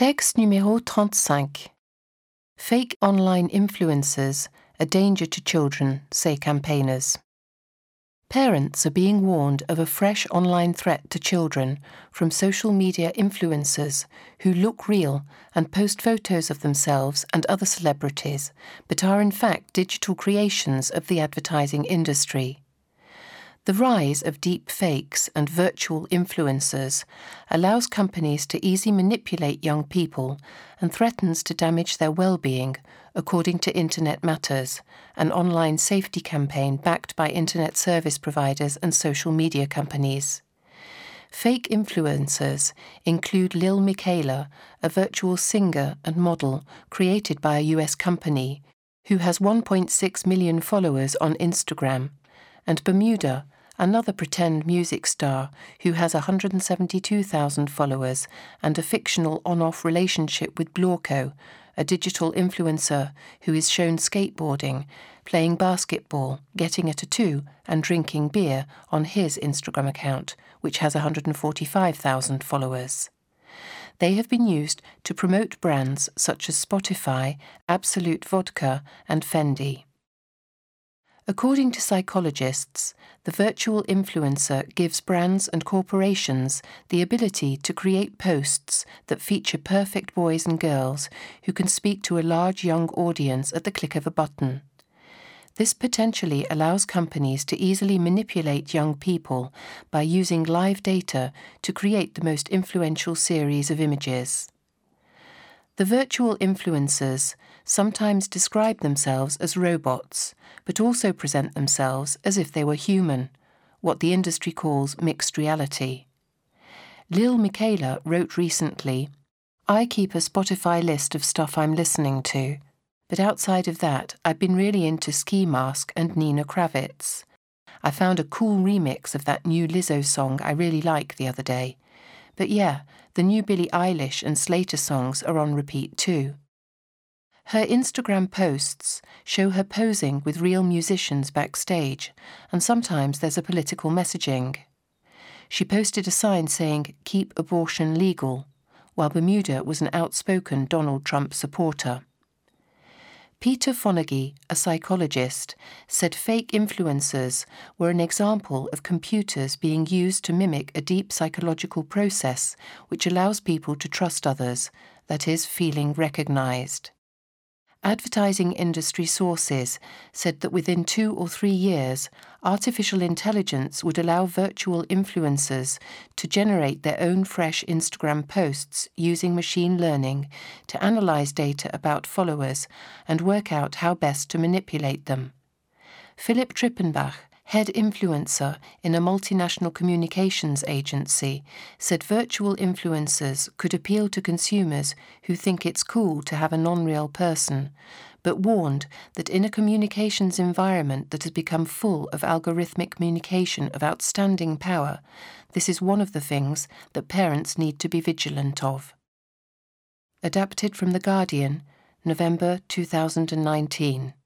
Texte numéro 35. Fake online influencers, a danger to children, say campaigners. Parents are being warned of a fresh online threat to children from social media influencers who look real and post photos of themselves and other celebrities, but are in fact digital creations of the advertising industry. The rise of deep fakes and virtual influencers allows companies to easily manipulate young people and threatens to damage their well-being, according to Internet Matters, an online safety campaign backed by internet service providers and social media companies. Fake influencers include Lil Miquela, a virtual singer and model created by a US company, who has 1.6 million followers on Instagram, and Bermuda, another pretend music star who has 172,000 followers and a fictional on-off relationship with Blorco, a digital influencer who is shown skateboarding, playing basketball, getting a tattoo and drinking beer on his Instagram account, which has 145,000 followers. They have been used to promote brands such as Spotify, Absolut Vodka and Fendi. According to psychologists, the virtual influencer gives brands and corporations the ability to create posts that feature perfect boys and girls who can speak to a large young audience at the click of a button. This potentially allows companies to easily manipulate young people by using live data to create the most influential series of images. The virtual influencers sometimes describe themselves as robots, but also present themselves as if they were human, what the industry calls mixed reality. Lil Miquela wrote recently, "I keep a Spotify list of stuff I'm listening to, but outside of that, I've been really into Ski Mask and Nina Kravitz. I found a cool remix of that new Lizzo song I really like the other day. But yeah, the new Billie Eilish and Slater songs are on repeat too." Her Instagram posts show her posing with real musicians backstage, and sometimes there's a political messaging. She posted a sign saying, "Keep abortion legal," while Bermuda was an outspoken Donald Trump supporter. Peter Fonagy, a psychologist, said fake influencers were an example of computers being used to mimic a deep psychological process which allows people to trust others, that is, feeling recognized. Advertising industry sources said that within 2 or 3 years, artificial intelligence would allow virtual influencers to generate their own fresh Instagram posts using machine learning to analyze data about followers and work out how best to manipulate them. Philipp Trippenbach, head influencer in a multinational communications agency, said virtual influencers could appeal to consumers who think it's cool to have a non-real person, but warned that in a communications environment that has become full of algorithmic communication of outstanding power, this is one of the things that parents need to be vigilant of. Adapted from The Guardian, November 2019.